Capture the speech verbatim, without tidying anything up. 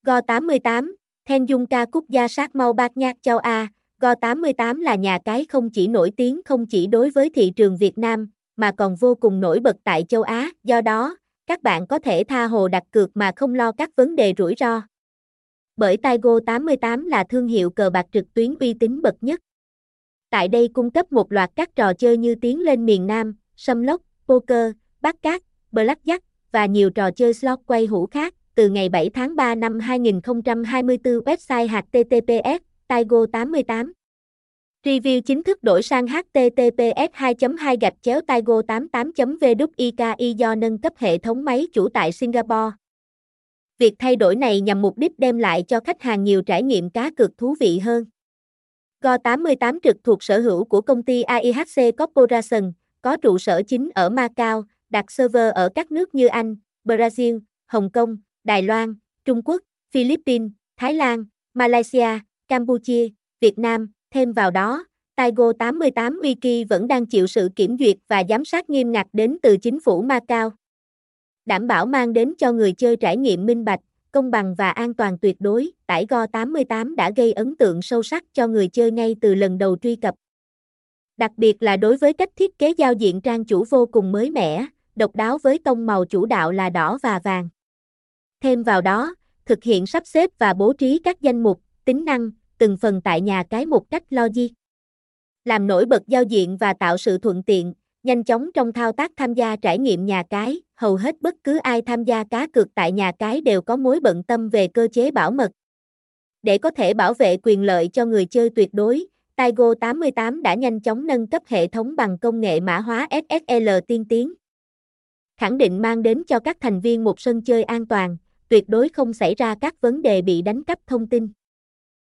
Go tám mươi tám, Then Dung ca quốc gia sát mau bát nhạc châu A, Go tám mươi tám là nhà cái không chỉ nổi tiếng không chỉ đối với thị trường Việt Nam, mà còn vô cùng nổi bật tại châu Á, do đó, các bạn có thể tha hồ đặt cược mà không lo các vấn đề rủi ro. Bởi Tigo tám mươi tám là thương hiệu cờ bạc trực tuyến uy tín bậc nhất. Tại đây cung cấp một loạt các trò chơi như Tiến lên miền Nam, Sâm Lốc, Poker, Bát Cát, Blackjack và nhiều trò chơi slot quay hũ khác. Từ ngày bảy tháng ba năm hai nghìn không trăm hai mươi tư, website h t t p s tigo tám mươi tám. Review chính thức đổi sang h t t p s hai chấm hai gạch chéo tigo tám mươi tám chấm v đúc i k i do nâng cấp hệ thống máy chủ tại Singapore. Việc thay đổi này nhằm mục đích đem lại cho khách hàng nhiều trải nghiệm cá cược thú vị hơn. Go tám mươi tám trực thuộc sở hữu của công ty a i hát xê Corporation, có trụ sở chính ở Macau, đặt server ở các nước như Anh, Brazil, Hồng Kông, Đài Loan, Trung Quốc, Philippines, Thái Lan, Malaysia, Campuchia, Việt Nam. Thêm vào đó, Tigo tám mươi tám Wiki vẫn đang chịu sự kiểm duyệt và giám sát nghiêm ngặt đến từ chính phủ Macau. Đảm bảo mang đến cho người chơi trải nghiệm minh bạch, công bằng và an toàn tuyệt đối. Tải Go tám mươi tám đã gây ấn tượng sâu sắc cho người chơi ngay từ lần đầu truy cập. Đặc biệt là đối với cách thiết kế giao diện trang chủ vô cùng mới mẻ, độc đáo với tông màu chủ đạo là đỏ và vàng. Thêm vào đó, thực hiện sắp xếp và bố trí các danh mục, tính năng, từng phần tại nhà cái một cách logic. Làm nổi bật giao diện và tạo sự thuận tiện, nhanh chóng trong thao tác tham gia trải nghiệm nhà cái. Hầu hết bất cứ ai tham gia cá cược tại nhà cái đều có mối bận tâm về cơ chế bảo mật. Để có thể bảo vệ quyền lợi cho người chơi tuyệt đối, Tigo tám mươi tám đã nhanh chóng nâng cấp hệ thống bằng công nghệ mã hóa ét ét lờ tiên tiến. Khẳng định mang đến cho các thành viên một sân chơi an toàn, tuyệt đối không xảy ra các vấn đề bị đánh cắp thông tin.